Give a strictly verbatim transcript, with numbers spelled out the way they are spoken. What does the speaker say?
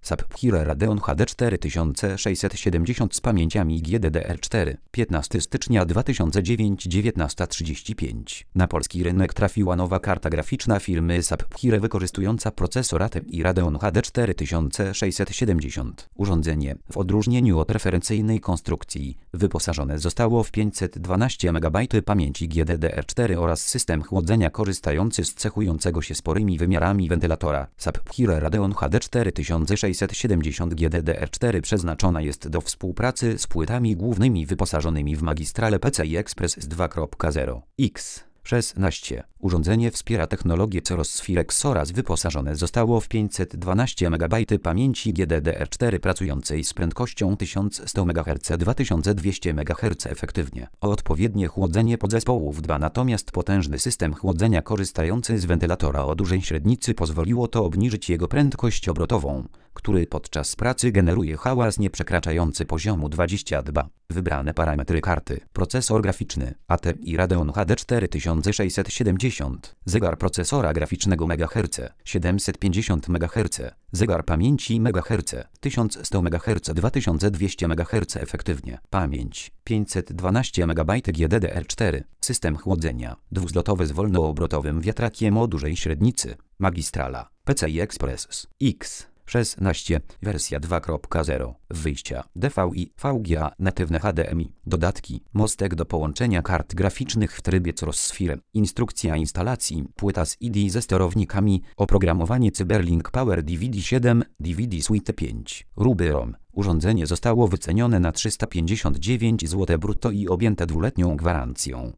Sapphire Radeon H D cztery tysiące sześćset siedemdziesiąt z pamięciami G D D R cztery. piętnastego stycznia dwa tysiące dziewiątego, dziewiętnasta trzydzieści pięć. Na polski rynek trafiła nowa karta graficzna firmy Sapphire wykorzystująca procesor A T M I Radeon H D cztery tysiące sześćset siedemdziesiąt. Urządzenie, w odróżnieniu od referencyjnej konstrukcji, wyposażone zostało w pięćset dwanaście megabajtów pamięci G D D R cztery oraz system chłodzenia korzystający z cechującego się sporymi wymiarami wentylatora. Sapphire Radeon H D cztery tysiące sześćset siedemdziesiąt G D D R cztery przeznaczona jest do współpracy z płytami głównymi wyposażonymi w magistrale P C I Express z dwa zero X. szesnaście. Urządzenie wspiera technologię Crossfire X oraz wyposażone zostało w pięćset dwanaście megabajtów pamięci G D D R cztery pracującej z prędkością tysiąc sto megaherców dwa tysiące dwieście megaherców efektywnie. O odpowiednie chłodzenie podzespołów dwa natomiast potężny system chłodzenia korzystający z wentylatora o dużej średnicy pozwoliło to obniżyć jego prędkość obrotową, który podczas pracy generuje hałas nieprzekraczający poziomu dwadzieścia dwa. Wybrane parametry karty. Procesor graficzny A T M I Radeon H D cztery tysiące sześćset siedemdziesiąt. Zegar procesora graficznego megaherce siedemset pięćdziesiąt megaherców. Zegar pamięci megaherce tysiąc sto megaherców dwa tysiące dwieście megaherców efektywnie. Pamięć pięćset dwanaście megabajtów G D D R cztery. System chłodzenia dwuzlotowy z wolnoobrotowym wiatrakiem o dużej średnicy. Magistrala P C I Express X. szesnaście. Wersja dwa zero. Wyjścia D V I, V G A, natywne H D M I. Dodatki. Mostek do połączenia kart graficznych w trybie Crossfire. Instrukcja instalacji. Płyta z I D ze sterownikami. Oprogramowanie Cyberlink Power D V D siedem, D V D Suite pięć. Ruby ROM. Urządzenie zostało wycenione na trzysta pięćdziesiąt dziewięć złotych brutto i objęte dwuletnią gwarancją.